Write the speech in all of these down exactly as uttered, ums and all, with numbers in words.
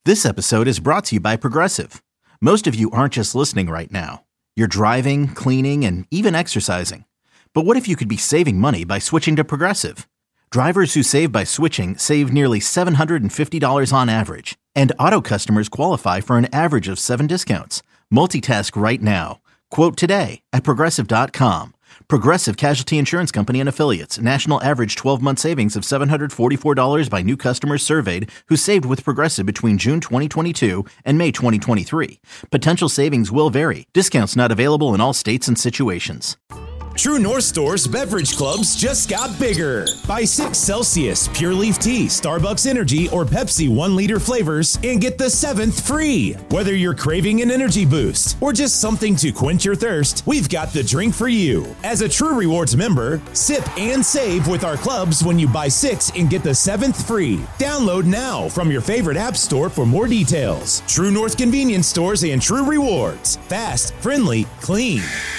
This episode is brought to you by Progressive. Most of you aren't just listening right now. You're driving, cleaning, and even exercising. But what if you could be saving money by switching to Progressive? Drivers who save by switching save nearly seven hundred fifty dollars on average. And auto customers qualify for an average of seven discounts. Multitask right now. Quote today at Progressive dot com. Progressive Casualty Insurance Company and Affiliates. National average twelve-month savings of seven hundred forty-four dollars by new customers surveyed who saved with Progressive between June twenty twenty-two and May twenty twenty-three. Potential savings will vary. Discounts not available in all states and situations. True North Store's beverage clubs just got bigger. Buy six Celsius, Pure Leaf Tea, Starbucks Energy, or Pepsi one liter flavors and get the seventh free. Whether you're craving an energy boost or just something to quench your thirst, we've got the drink for you. As a True Rewards member, sip and save with our clubs when you buy six and get the seventh free. Download now from your favorite app store for more details. True North Convenience Stores and True Rewards. Fast, friendly, clean.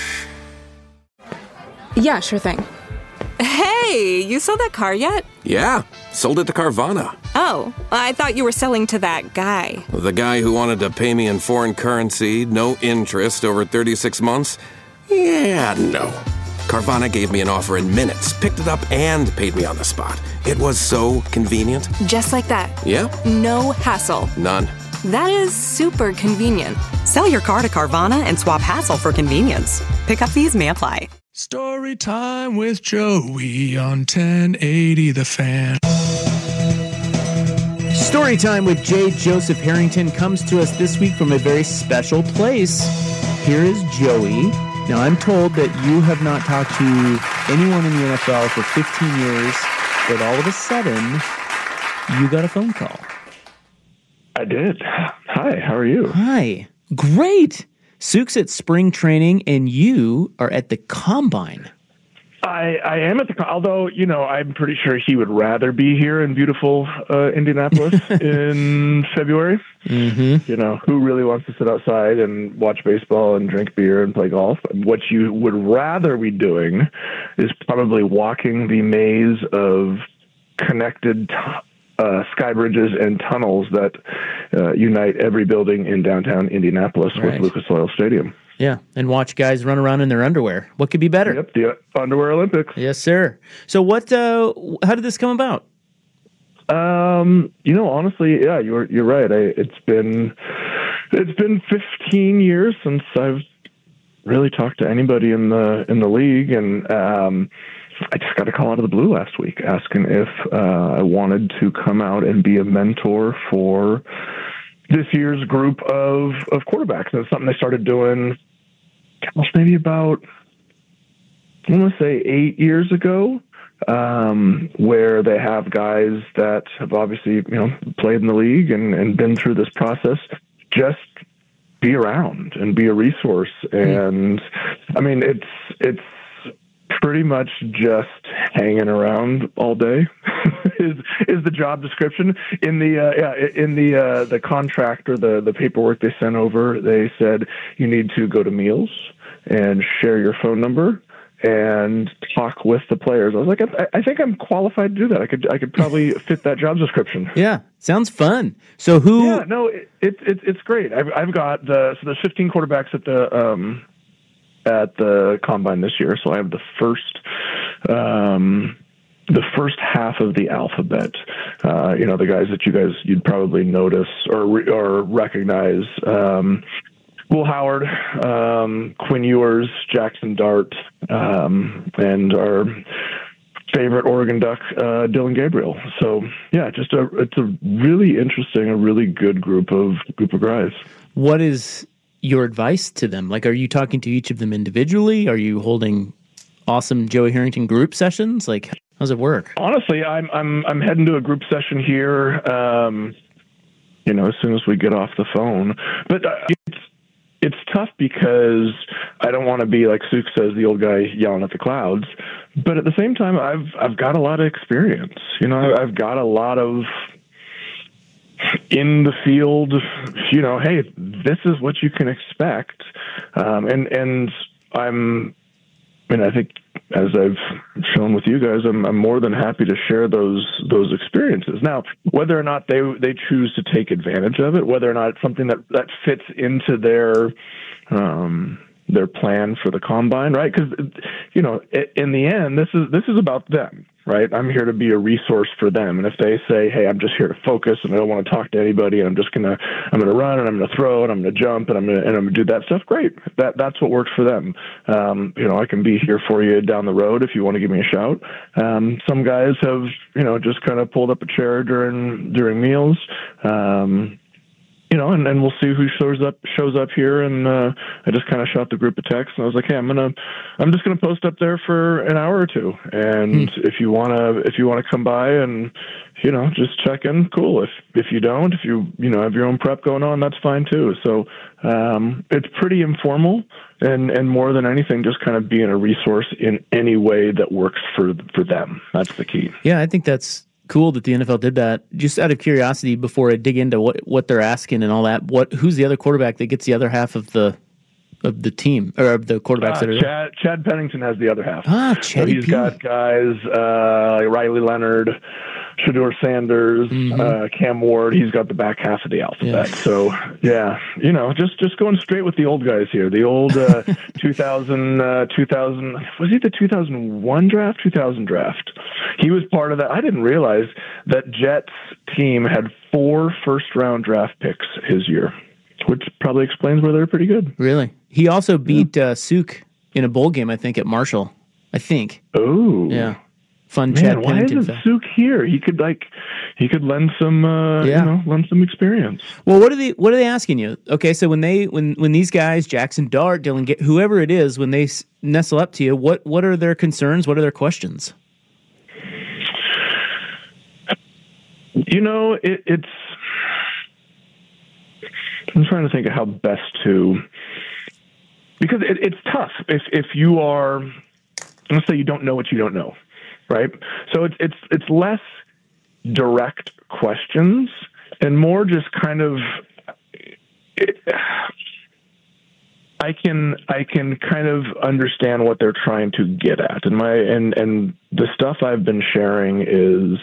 Yeah, sure thing. Hey, you sold that car yet? Yeah, sold it to Carvana. Oh, I thought you were selling to that guy. The guy who wanted to pay me in foreign currency, no interest, over thirty-six months? Yeah, no. Carvana gave me an offer in minutes, picked it up, and paid me on the spot. It was so convenient. Just like that. Yep. No hassle. None. That is super convenient. Sell your car to Carvana and swap hassle for convenience. Pickup fees may apply. Story time with Joey on ten eighty The Fan. Story time with J. Joseph Harrington comes to us this week from a very special place. Here is Joey. Now, I'm told that you have not talked to anyone in the N F L for fifteen years, but all of a sudden, you got a phone call. I did. Hi, how are you? Hi. Great. Sook's at spring training, and you are at the Combine. I, I am at the, although, you know, I'm pretty sure he would rather be here in beautiful uh, Indianapolis in February. Mm-hmm. You know, who really wants to sit outside and watch baseball and drink beer and play golf? What you would rather be doing is probably walking the maze of connected uh, sky bridges and tunnels that uh, unite every building in downtown Indianapolis right. with Lucas Oil Stadium. Yeah, and watch guys run around in their underwear. What could be better? Yep, the Underwear Olympics. Yes, sir. So what? Uh, how did this come about? Um, you know, honestly, yeah, you're you're right. I, it's been it's been fifteen years since I've really talked to anybody in the in the league, and um, I just got a call out of the blue last week asking if uh, I wanted to come out and be a mentor for this year's group of, of quarterbacks. And it's something they started doing, gosh, maybe about, I want to say eight years ago, um, where they have guys that have obviously, you know, played in the league and, and been through this process, just be around and be a resource. And I mean, it's, it's, pretty much just hanging around all day is is the job description. In the uh, yeah, in the uh, the contract or the the paperwork they sent over, they said you need to go to meals and share your phone number and talk with the players. I was like, I, I think I'm qualified to do that. I could I could probably fit that job description. Yeah, sounds fun. So who? Yeah, no, it, it, it it's great. I've I've got the so there's fifteen quarterbacks at the um. at the Combine this year. So I have the first, um, the first half of the alphabet, uh, you know, the guys that you guys, you'd probably notice or, re- or recognize, um, Will Howard, um, Quinn Ewers, Jackson Dart, um, and our favorite Oregon Duck, uh, Dylan Gabriel. So yeah, just a, it's a really interesting, a really good group of, group of guys. What is your advice to them? Like, are you talking to each of them individually? Are you holding awesome Joey Harrington group sessions? Like, how does it work? Honestly, I'm I'm I'm heading to a group session here. Um, you know, as soon as we get off the phone. But uh, it's it's tough because I don't want to be like Sook says, the old guy yelling at the clouds. But at the same time, I've I've got a lot of experience. You know, I've got a lot of in the field, you know, hey, this is what you can expect. Um, and, and I'm, I mean, I think as I've shown with you guys, I'm, I'm more than happy to share those those experiences. Now, whether or not they they choose to take advantage of it, whether or not it's something that, that fits into their um, their plan for the combine, right? Because, you know, in the end, this is this is about them, right? I'm here to be a resource for them. And if they say, hey, I'm just here to focus and I don't want to talk to anybody, and I'm just going to, I'm going to run and I'm going to throw and I'm going to jump and I'm going to, and I'm going to do that stuff, great. That, that's what works for them. Um, you know, I can be here for you down the road if you want to give me a shout. Um, some guys have, you know, just kind of pulled up a chair during, during meals. Um, You know, and, and we'll see who shows up shows up here. And uh, I just kind of shot the group a text, and I was like, "Hey, I'm gonna, I'm just gonna post up there for an hour or two. And hmm. if you wanna, if you wanna come by and, you know, just check in, cool. If if you don't, if you you know have your own prep going on, that's fine too. So um, it's pretty informal, and and more than anything, just kind of being a resource in any way that works for for them. That's the key. Yeah, I think that's cool that the N F L did that. Just out of curiosity, before I dig into what, what they're asking and all that, what who's the other quarterback that gets the other half of the of the team or of the quarterbacks? Uh, that are Chad, Chad Pennington has the other half. Ah, Chad. So he's P. got guys uh, like Riley Leonard, Shedeur Sanders, mm-hmm. uh, Cam Ward. He's got the back half of the alphabet. Yeah. So yeah, you know, just just going straight with the old guys here. The old uh, two thousand, uh, two thousand was he the two thousand one draft, two thousand draft? He was part of that. I didn't realize that Jets team had four first round draft picks his year, which probably explains where they're pretty good. Really? He also beat yeah. uh, Suk in a bowl game, I think, at Marshall. I think. Oh, yeah. Fun Man, Chad why Pennington isn't fact. Suk here? He could like, he could lend some, uh, yeah. you know, lend some experience. Well, what are they? What are they asking you? Okay, so when they, when when these guys, Jackson Dart, Dylan, Ga- whoever it is, when they nestle up to you, what what are their concerns? What are their questions? You know, it, it's. I'm trying to think of how best to, because it, it's tough if if you are, let's say you don't know what you don't know, right? So it's it's it's less direct questions and more just kind of. It, I can I can kind of understand what they're trying to get at, and my and and the stuff I've been sharing is.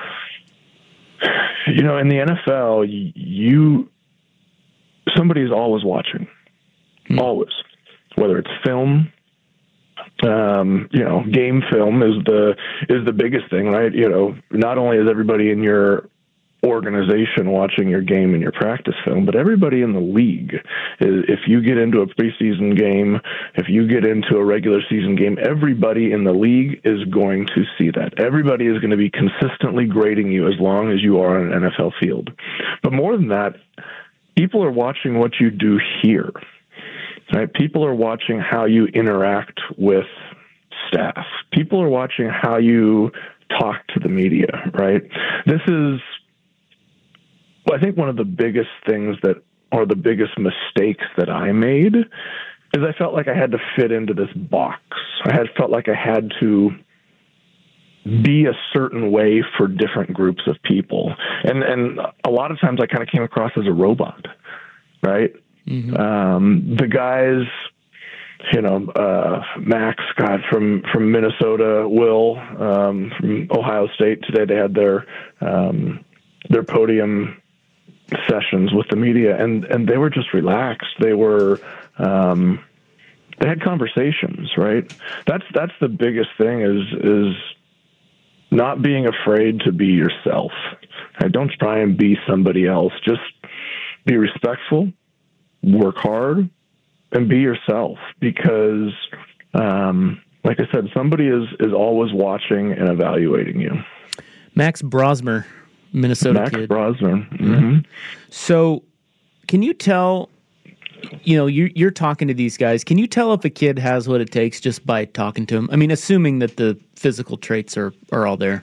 You know, in the N F L, you somebody is always watching, hmm. always. Whether it's film, um, you know, game film is the is the biggest thing, right? You know, not only is everybody in your organization watching your game and your practice film, but everybody in the league. If you get into a preseason game, if you get into a regular season game, everybody in the league is going to see that. Everybody is going to be consistently grading you as long as you are on an N F L field. But more than that, people are watching what you do here. Right? People are watching how you interact with staff. People are watching how you talk to the media, right? This is I think one of the biggest things that, or the biggest mistakes that I made, is I felt like I had to fit into this box. I had felt like I had to be a certain way for different groups of people. And and a lot of times I kind of came across as a robot, right? Mm-hmm. Um, the guys, you know, uh, Max, God, from, from Minnesota, Will, um, from Ohio State, today they had their um, their podium sessions with the media, and, and they were just relaxed. They were, um, they had conversations, right? That's, that's the biggest thing is, is not being afraid to be yourself. Right? Don't try and be somebody else. Just be respectful, work hard, and be yourself, because, um, like I said, somebody is, is always watching and evaluating you. Max Brosmer, Minnesota Max kid. Brosmer. Mm-hmm. Yeah. So, can you tell? You know, you're, you're talking to these guys. Can you tell if a kid has what it takes just by talking to them? I mean, assuming that the physical traits are, are all there.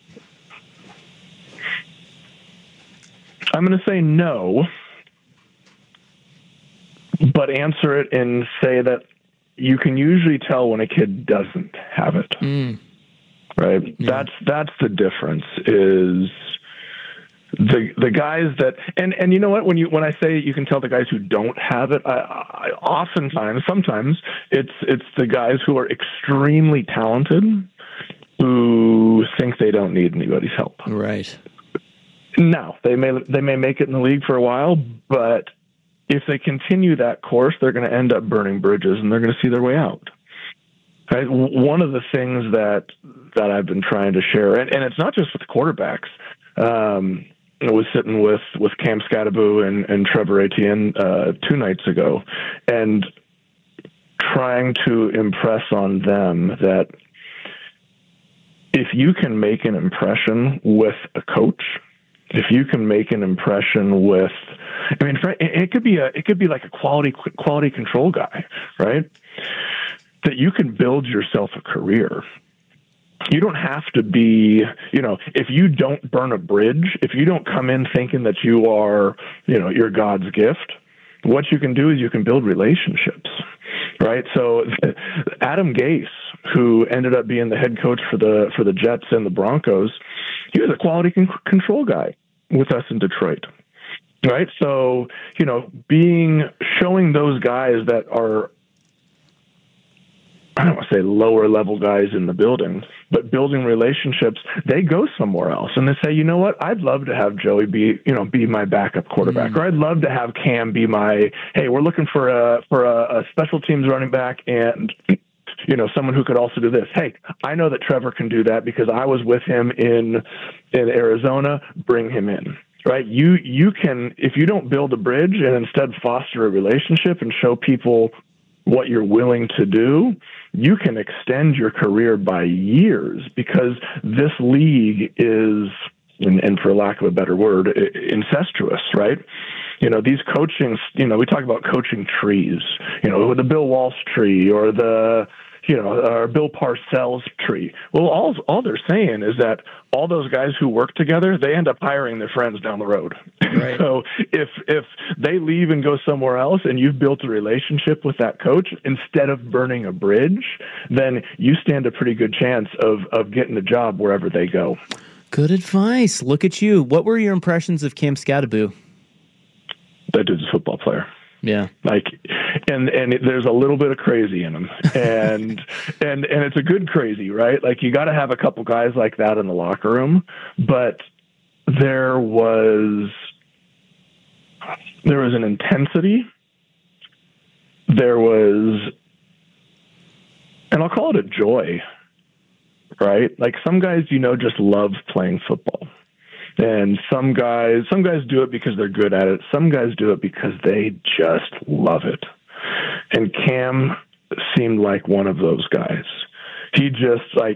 I'm going to say no, but answer it and say that you can usually tell when a kid doesn't have it. Mm. Right? Yeah. That's that's the difference. Is the the guys that and and you know what, when you when I say you can tell the guys who don't have it, I, I oftentimes sometimes it's it's the guys who are extremely talented who think they don't need anybody's help. Right. Now, they may they may make it in the league for a while, but if they continue that course, they're going to end up burning bridges and they're going to see their way out. Right? One of the things that that I've been trying to share, and, and it's not just with the quarterbacks. Um, I was sitting with, with Cam Scadaboo and, and Trevor Etienne uh, two nights ago, and trying to impress on them that if you can make an impression with a coach, if you can make an impression with, I mean, it could be a, it could be like a quality quality control guy, right? That you can build yourself a career. You don't have to be, you know, if you don't burn a bridge, if you don't come in thinking that you are, you know, you're God's gift, what you can do is you can build relationships, right? So Adam Gase, who ended up being the head coach for the for the Jets and the Broncos, he was a quality con- control guy with us in Detroit, right? So, you know, being showing those guys that are, I don't want to say lower level guys in the building, but building relationships, they go somewhere else and they say, you know what, I'd love to have Joey be, you know, be my backup quarterback, mm. or I'd love to have Cam be my, hey, we're looking for a, for a, a special teams running back and, you know, someone who could also do this. Hey, I know that Trevor can do that because I was with him in, in Arizona, bring him in. Right. You, you can, if you don't build a bridge and instead foster a relationship and show people what you're willing to do, you can extend your career by years, because this league is, and, and for lack of a better word, incestuous, right? You know, these coaching, you know, we talk about coaching trees, you know, the Bill Walsh tree or the, you know, or Bill Parcells tree. Well, all all they're saying is that all those guys who work together, they end up hiring their friends down the road. Right. So if if they leave and go somewhere else and you've built a relationship with that coach, instead of burning a bridge, then you stand a pretty good chance of, of getting a job wherever they go. Good advice. Look at you. What were your impressions of Cam Scadaboo? That dude's a football player. Yeah. Like, and, and it, there's a little bit of crazy in him, and, and, and it's a good crazy, right? Like, you got to have a couple guys like that in the locker room, but there was, there was an intensity. There was, and I'll call it a joy, right? Like, some guys, you know, just love playing football. And some guys, some guys do it because they're good at it. Some guys do it because they just love it. And Cam seemed like one of those guys. He just, like,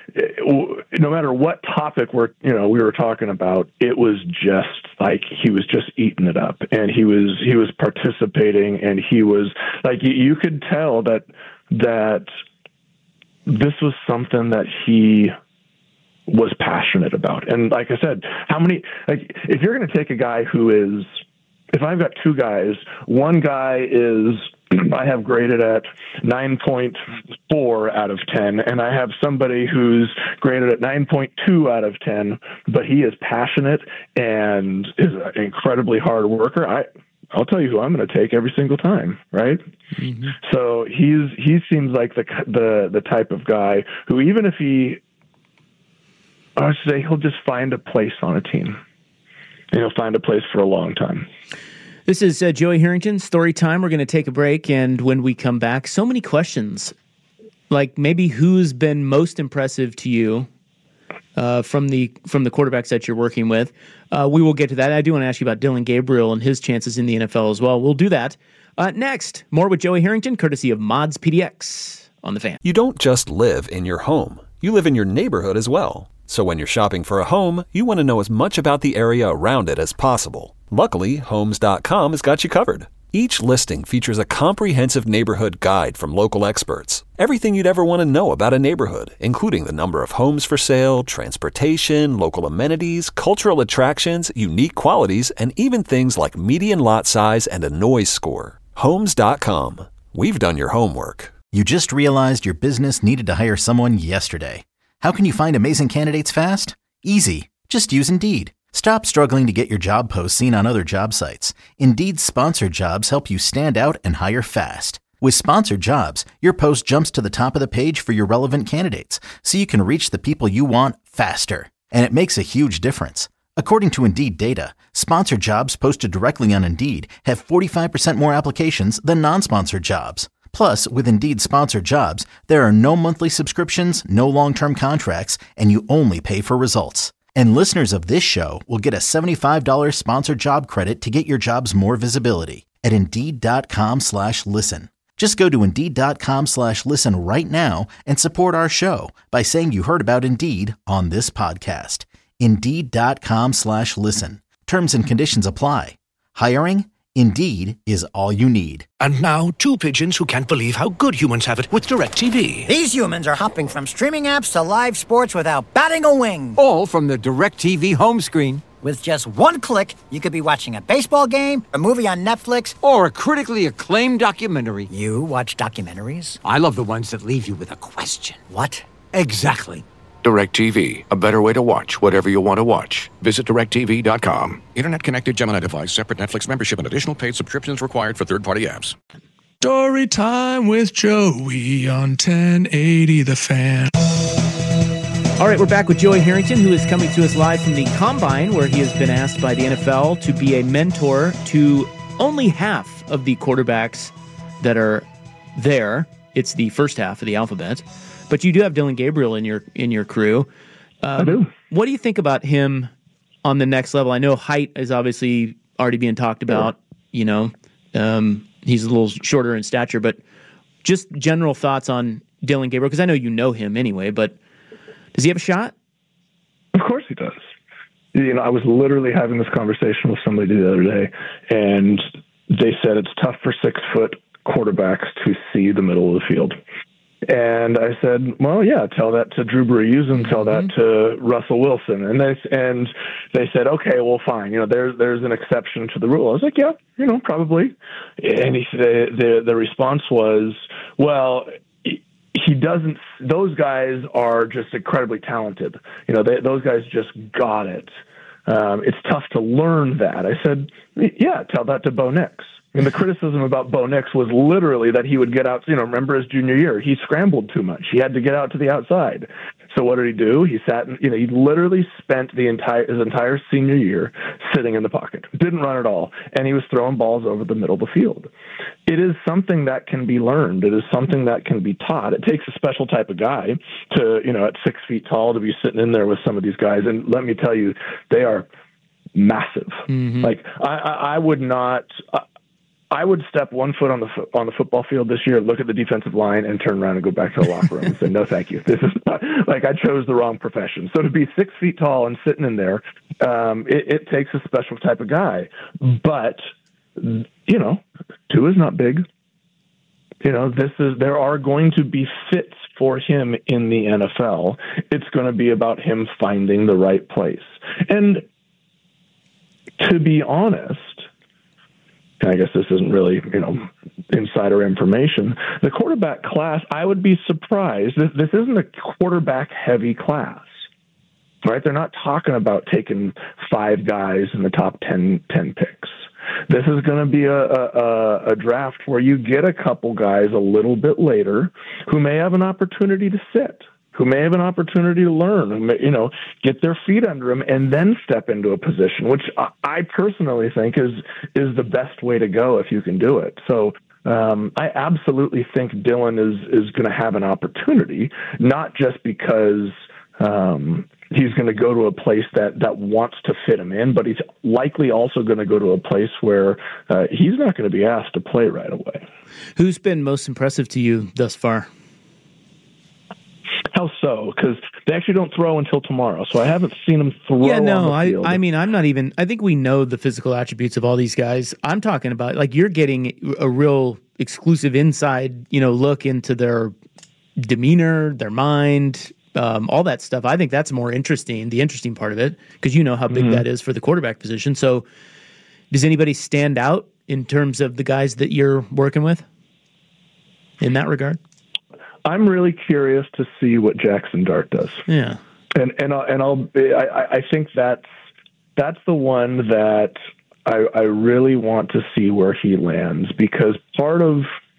no matter what topic we're, you know, we were talking about, it was just like he was just eating it up, and he was he was participating, and he was like, you, you could tell that that this was something that he was passionate about. And like I said, how many, like, if you're going to take a guy who is, if I've got two guys, one guy is, I have graded at nine point four out of ten, and I have somebody who's graded at nine point two out of ten, but he is passionate and is an incredibly hard worker, I, I'll tell you who I'm going to take every single time, right? Mm-hmm. So he's, he seems like the, the, the type of guy who, even if he, I would say, he'll just find a place on a team. And he'll find a place for a long time. This is uh, Joey Harrington, Story Time. We're going to take a break, and when we come back, so many questions. Like, maybe who's been most impressive to you uh, from the from the quarterbacks that you're working with. Uh, we will get to that. I do want to ask you about Dylan Gabriel and his chances in the N F L as well. We'll do that. Uh, next, more with Joey Harrington, courtesy of Mods P D X on The Fan. You don't just live in your home. You live in your neighborhood as well. So when you're shopping for a home, you want to know as much about the area around it as possible. Luckily, Homes dot com has got you covered. Each listing features a comprehensive neighborhood guide from local experts. Everything you'd ever want to know about a neighborhood, including the number of homes for sale, transportation, local amenities, cultural attractions, unique qualities, and even things like median lot size and a noise score. Homes dot com. We've done your homework. You just realized your business needed to hire someone yesterday. How can you find amazing candidates fast? Easy. Just use Indeed. Stop struggling to get your job posts seen on other job sites. Indeed's sponsored jobs help you stand out and hire fast. With sponsored jobs, your post jumps to the top of the page for your relevant candidates, so you can reach the people you want faster. And it makes a huge difference. According to Indeed data, sponsored jobs posted directly on Indeed have forty-five percent more applications than non-sponsored jobs. Plus, with Indeed sponsored jobs, there are no monthly subscriptions, no long-term contracts, and you only pay for results. And listeners of this show will get a seventy-five dollars sponsored job credit to get your jobs more visibility at Indeed.com slash listen. Just go to Indeed.com slash listen right now and support our show by saying you heard about Indeed on this podcast. Indeed.com slash listen. Terms and conditions apply. Hiring? Indeed is all you need. And now, two pigeons who can't believe how good humans have it with DirecTV. These humans are hopping from streaming apps to live sports without batting a wing. All from the DirecTV home screen. With just one click, you could be watching a baseball game, a movie on Netflix, or a critically acclaimed documentary. You watch documentaries? I love the ones that leave you with a question. What? Exactly. DirecTV, a better way to watch whatever you want to watch. Visit direct T V dot com. Internet-connected Gemini device, separate Netflix membership, and additional paid subscriptions required for third-party apps. Story time with Joey on ten eighty The Fan. All right, we're back with Joey Harrington, who is coming to us live from the Combine, where he has been asked by the N F L to be a mentor to only half of the quarterbacks that are there. It's the first half of the alphabet. But you do have Dillon Gabriel in your in your crew. Um, I do. What do you think about him on the next level? I know height is obviously already being talked about. Yeah. You know, um, he's a little shorter in stature, but just general thoughts on Dillon Gabriel, because I know you know him anyway, but does he have a shot? Of course he does. You know, I was literally having this conversation with somebody the other day, and they said it's tough for six-foot quarterbacks to see the middle of the field. And I said, well, yeah, tell that to Drew Brees and tell that to Russell Wilson. And they and they said, okay, well, fine. You know, there's there's an exception to the rule. I was like, yeah, you know, probably. And he, the the the response was, well, he doesn't. Those guys are just incredibly talented. You know, they, those guys just got it. Um, it's tough to learn that. I said, yeah, tell that to Bo Nix. And the criticism about Bo Nix was literally that he would get out, you know, remember his junior year, he scrambled too much. He had to get out to the outside. So what did he do? He sat, in, you know, he literally spent the entire, his entire senior year sitting in the pocket, didn't run at all. And he was throwing balls over the middle of the field. It is something that can be learned. It is something that can be taught. It takes a special type of guy to, you know, at six feet tall to be sitting in there with some of these guys. And let me tell you, they are massive. Mm-hmm. Like I, I, I would not, uh, I would step one foot on the fo- on the football field this year, look at the defensive line, and turn around and go back to the locker room and say, no, thank you. This is not, like I chose the wrong profession. So to be six feet tall and sitting in there, um, it, it takes a special type of guy. But, you know, two is not big. You know, this is there are going to be fits for him in the N F L. It's going to be about him finding the right place. And to be honest, I guess this isn't really, you know, insider information. The quarterback class, I would be surprised. This, this isn't a quarterback-heavy class, right? They're not talking about taking five guys in the top ten, ten picks. This is going to be a, a, a draft where you get a couple guys a little bit later who may have an opportunity to sit, who may have an opportunity to learn, who may, you know, get their feet under them and then step into a position, which I personally think is is the best way to go if you can do it. So um, I absolutely think Dillon is is going to have an opportunity, not just because um, he's going to go to a place that, that wants to fit him in, but he's likely also going to go to a place where uh, he's not going to be asked to play right away. Who's been most impressive to you thus far? How so? Because they actually don't throw until tomorrow, so I haven't seen them throw. Yeah, no, on the I, field. I mean, I'm not even. I think we know the physical attributes of all these guys. I'm talking about like you're getting a real exclusive inside, you know, look into their demeanor, their mind, um, all that stuff. I think that's more interesting. The interesting part of it, because you know how big mm-hmm. that is for the quarterback position. So, does anybody stand out in terms of the guys that you're working with in that regard? I'm really curious to see what Jackson Dart does. Yeah, and and I'll, and I'll I, I think that's that's the one that I, I really want to see where he lands, because part of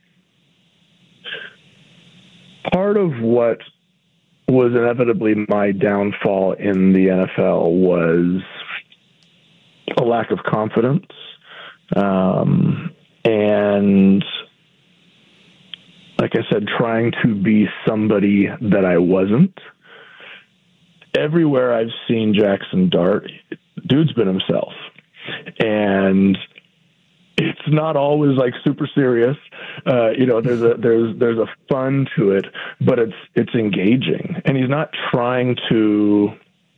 part of what was inevitably my downfall in the N F L was a lack of confidence, um, and like I said, trying to be somebody that I wasn't. Everywhere I've seen Jackson Dart, dude's been himself, and it's not always like super serious. Uh, you know, there's a there's there's a fun to it, but it's it's engaging, and he's not trying to.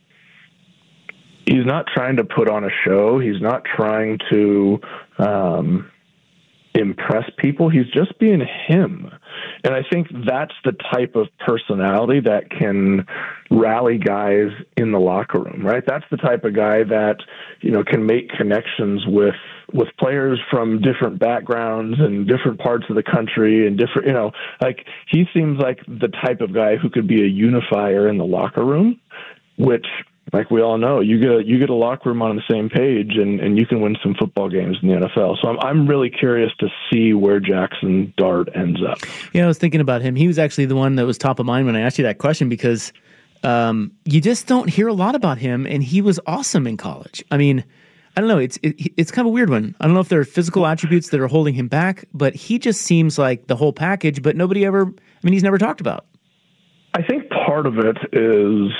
He's not trying to put on a show. He's not trying to um, impress people. He's just being him, and I think that's the type of personality that can rally guys in the locker room. Right? That's the type of guy that, you know, can make connections with. with players from different backgrounds and different parts of the country and different, you know, like he seems like the type of guy who could be a unifier in the locker room, which, like we all know, you get a, you get a locker room on the same page and, and you can win some football games in the N F L. So I'm, I'm really curious to see where Jackson Dart ends up. Yeah, I was thinking about him. He was actually the one that was top of mind when I asked you that question, because um, you just don't hear a lot about him, and he was awesome in college. I mean, I don't know. It's it, it's kind of a weird one. I don't know if there are physical attributes that are holding him back, but he just seems like the whole package, but nobody ever, I mean, he's never talked about. I think part of it is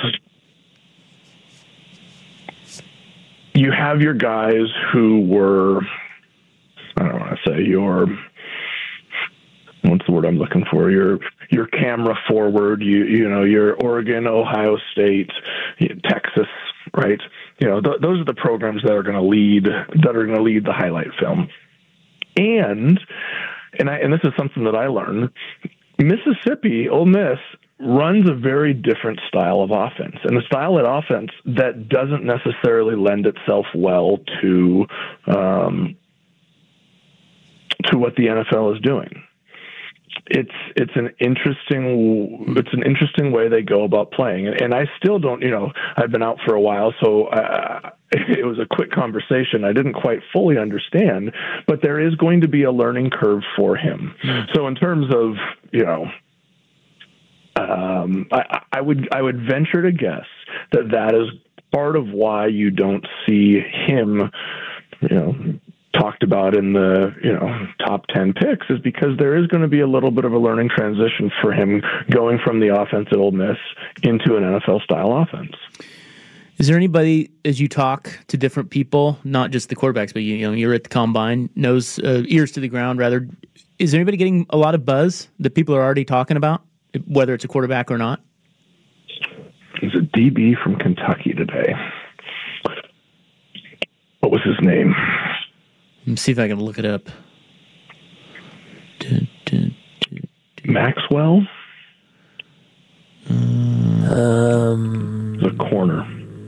you have your guys who were, I don't want to say your, what's the word I'm looking for? Your your camera forward, you you know, your Oregon, Ohio State, Texas, right? You know, th- those are the programs that are going to lead that are going to lead the highlight film. And and I and this is something that I learned. Mississippi, Ole Miss, runs a very different style of offense, and a style of offense that doesn't necessarily lend itself well to um, to what the N F L is doing. It's it's an interesting it's an interesting way they go about playing, and, and I still don't, you know, I've been out for a while, so uh, it was a quick conversation. I didn't quite fully understand, but there is going to be a learning curve for him. So in terms of, you know, um, I, I would I would venture to guess that that is part of why you don't see him, you know, talked about in the, you know, top ten picks, is because there is going to be a little bit of a learning transition for him going from the offense at Ole Miss into an N F L style offense. Is there anybody, as you talk to different people, not just the quarterbacks, but you, you know, you're at the combine, nose, uh, ears to the ground, rather, is there anybody getting a lot of buzz that people are already talking about, whether it's a quarterback or not? There's a D B from Kentucky today. What was his name? Let me see if I can look it up. Dun, dun, dun, dun. Maxwell? Um, the corner.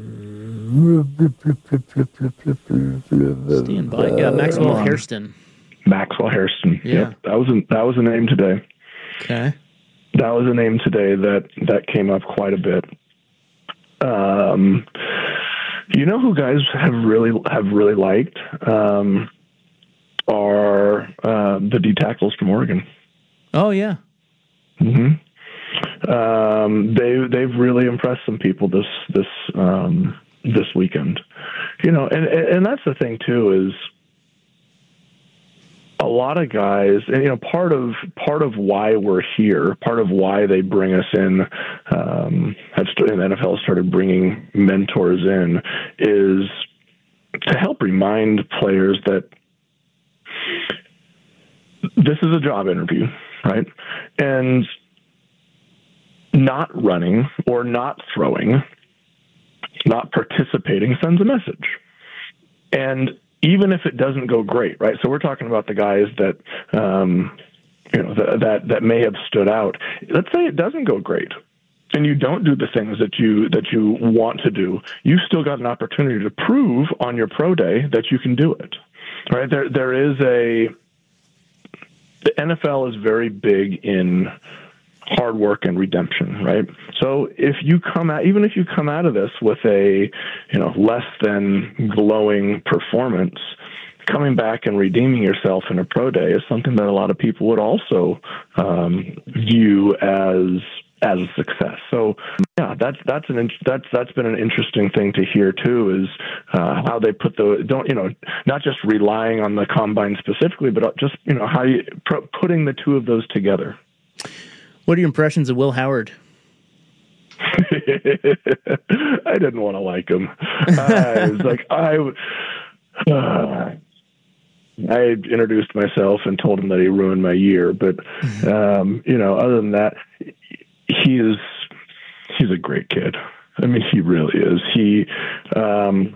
Stand by. Yeah, Maxwell Hairston. Maxwell Hairston. Yeah. Yep. That was a, that was a name today. Okay. That was a name today that, that came up quite a bit. Um, you know who guys have really have really liked? Um, are uh, the D tackles from Oregon. Oh yeah. Mm-hmm. Um, they they've really impressed some people this this um, this weekend. You know, and and that's the thing too, is a lot of guys, and you know, part of part of why we're here, part of why they bring us in, um, have st- and the N F L started bringing mentors in, is to help remind players that this is a job interview, right? And not running or not throwing, not participating sends a message. And even if it doesn't go great, right? So we're talking about the guys that, um, you know, the, that that may have stood out. Let's say it doesn't go great, and you don't do the things that you that you want to do. You still got an opportunity to prove on your pro day that you can do it, right? There there is a the N F L is very big in hard work and redemption, right? So if you come out, even if you come out of this with a, you know, less than glowing performance, coming back and redeeming yourself in a pro day is something that a lot of people would also um, view as as a success. So yeah, that's that's an that's that's been an interesting thing to hear too, is uh, how they put the don't you know not just relying on the combine specifically, but just you know how you pro- putting the two of those together. What are your impressions of Will Howard? I didn't want to like him. I was like I. Uh, I introduced myself and told him that he ruined my year, but um, you know, other than that, he is he's a great kid. I mean, he really is. He um,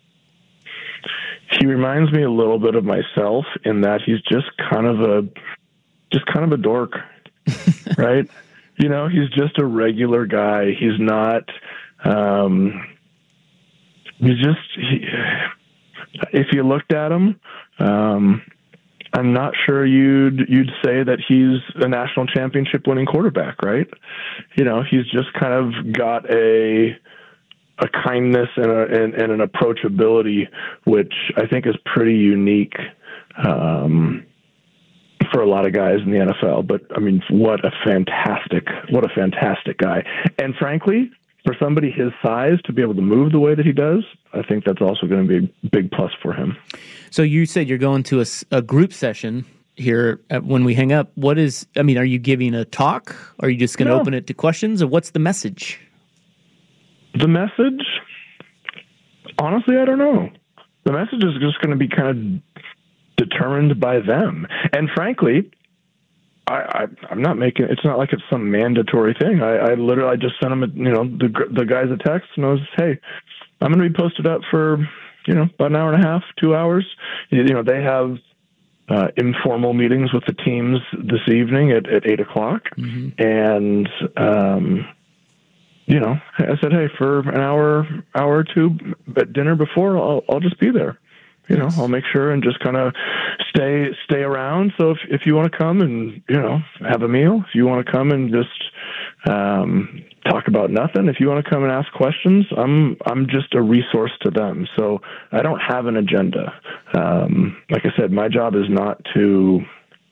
he reminds me a little bit of myself in that he's just kind of a just kind of a dork, right? You know, he's just a regular guy. He's not. Um, he's just. He, if you looked at him, um, I'm not sure you'd you'd say that he's a national championship winning quarterback, right? You know, he's just kind of got a a kindness and, a, and, and an approachability, which I think is pretty unique um, for a lot of guys in the N F L. But I mean, what a fantastic, what a fantastic guy! And frankly, for somebody his size to be able to move the way that he does, I think that's also going to be a big plus for him. So you said you're going to a, a group session here at, when we hang up. What is, I mean, are you giving a talk? Are you just going to no. open it to questions? Or what's the message? The message? Honestly, I don't know. The message is just going to be kind of determined by them. And frankly, I, I, I'm not making, it's not like it's some mandatory thing. I, I literally I just sent them, a, you know, the the guys a text, and I was, hey, I'm going to be posted up for, you know, about an hour and a half, two hours. You, you know, they have uh, informal meetings with the teams this evening at, at eight o'clock. Mm-hmm. And, um, you know, I said, hey, for an hour, hour or two at dinner before, I'll, I'll just be there. You know, I'll make sure and just kind of stay stay around. So if, if you want to come and, you know, have a meal, if you want to come and just um, talk about nothing, if you want to come and ask questions, I'm I'm just a resource to them. So I don't have an agenda. Um, like I said, my job is not to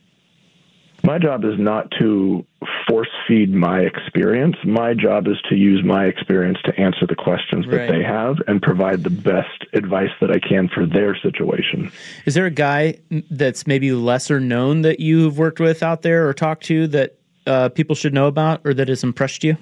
my job is not to force feed my experience. My job is to use my experience to answer the questions that right. they have and provide the best advice that I can for their situation. Is there a guy that's maybe lesser known that you've worked with out there or talked to that uh, people should know about or that has impressed you?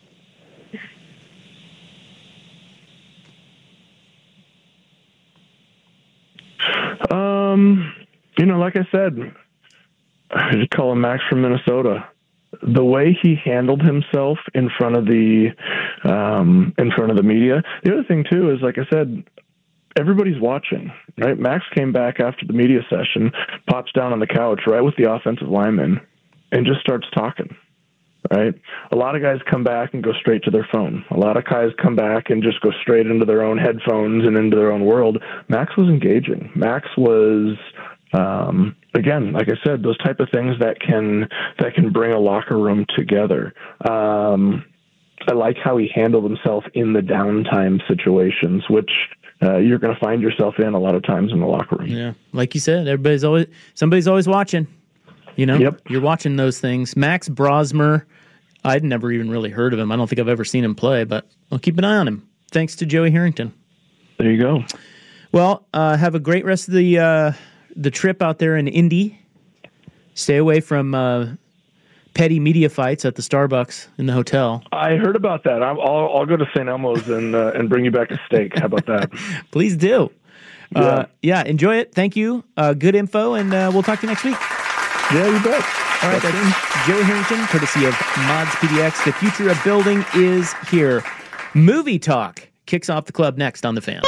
Um, you know, like I said, I just call him Max from Minnesota. The way he handled himself in front of the um, in front of the media. The other thing too is, like I said, everybody's watching. Right? Max came back after the media session, pops down on the couch right with the offensive lineman, and just starts talking. Right? A lot of guys come back and go straight to their phone. A lot of guys come back and just go straight into their own headphones and into their own world. Max was engaging. Max was. Um, again, like I said, those type of things that can that can bring a locker room together. Um, I like how he handled himself in the downtime situations, which uh, you're going to find yourself in a lot of times in the locker room. Yeah, like you said, everybody's always somebody's always watching. You know, yep. You're watching those things. Max Brosmer, I'd never even really heard of him. I don't think I've ever seen him play, but I'll keep an eye on him. Thanks to Joey Harrington. There you go. Well, uh, have a great rest of the. Uh, The trip out there in Indy. Stay away from uh, petty media fights at the Starbucks in the hotel. I heard about that. I'll, I'll, I'll go to Saint Elmo's and uh, and bring you back a steak. How about that? Please do. Yeah. Uh, yeah, enjoy it. Thank you. Uh, good info, and uh, we'll talk to you next week. Yeah, you bet. All right, that's Joey Harrington, courtesy of Mods P D X. The future of building is here. Movie Talk kicks off the club next on The Fan.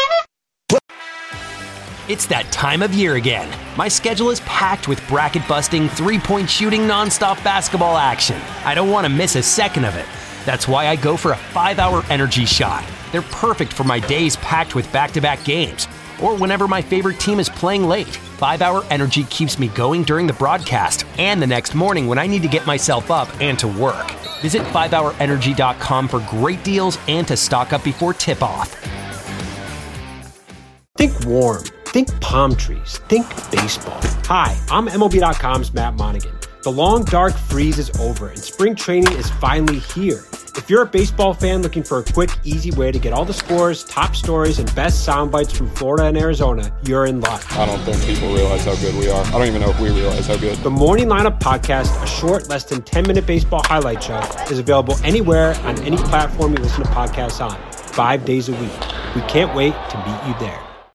It's that time of year again. My schedule is packed with bracket-busting, three-point shooting, nonstop basketball action. I don't want to miss a second of it. That's why I go for a five-hour energy shot. They're perfect for my days packed with back-to-back games. or whenever my favorite team is playing late. five hour Energy keeps me going during the broadcast and the next morning when I need to get myself up and to work. Visit five hour energy dot com for great deals and to stock up before tip-off. Think warm. Think palm trees. Think baseball. Hi, I'm M L B dot com's Matt Monaghan. The long, dark freeze is over, and spring training is finally here. If you're a baseball fan looking for a quick, easy way to get all the scores, top stories, and best sound bites from Florida and Arizona, you're in luck. I don't think people realize how good we are. I don't even know if we realize how good. The Morning Lineup Podcast, a short, less than ten-minute baseball highlight show, is available anywhere on any platform you listen to podcasts on, five days a week. We can't wait to meet you there.